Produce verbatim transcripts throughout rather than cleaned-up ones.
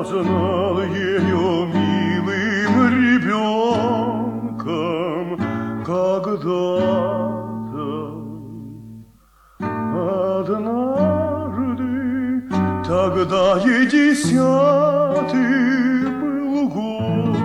знал ее милым ребенком когда-то. Однажды, тогда ей десятый был год,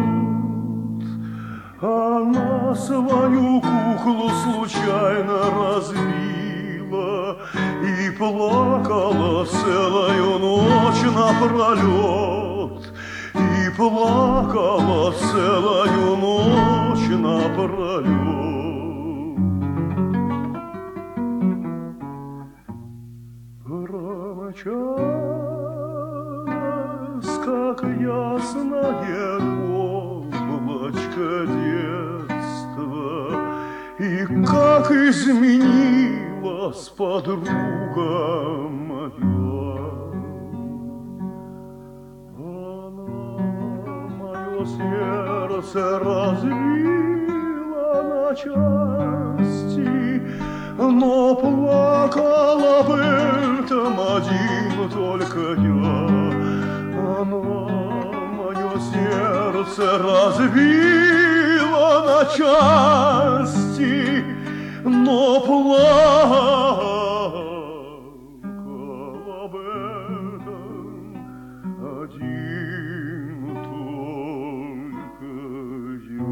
она свою куклу случайно разбила и плакала целую ночь напролет, и плакала целую ночь напролет. Промчалась, как ясное облачко детства, и как изменилась подруга моя. Она мое сердце разбила на части, но плакала об этом один только я. Она мое сердце разбила на части, но плакал об этом один только я.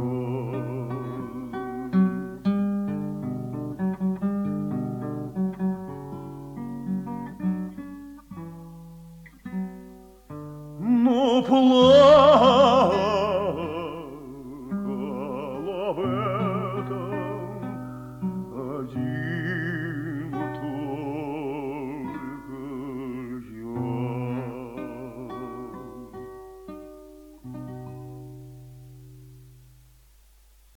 Но плакал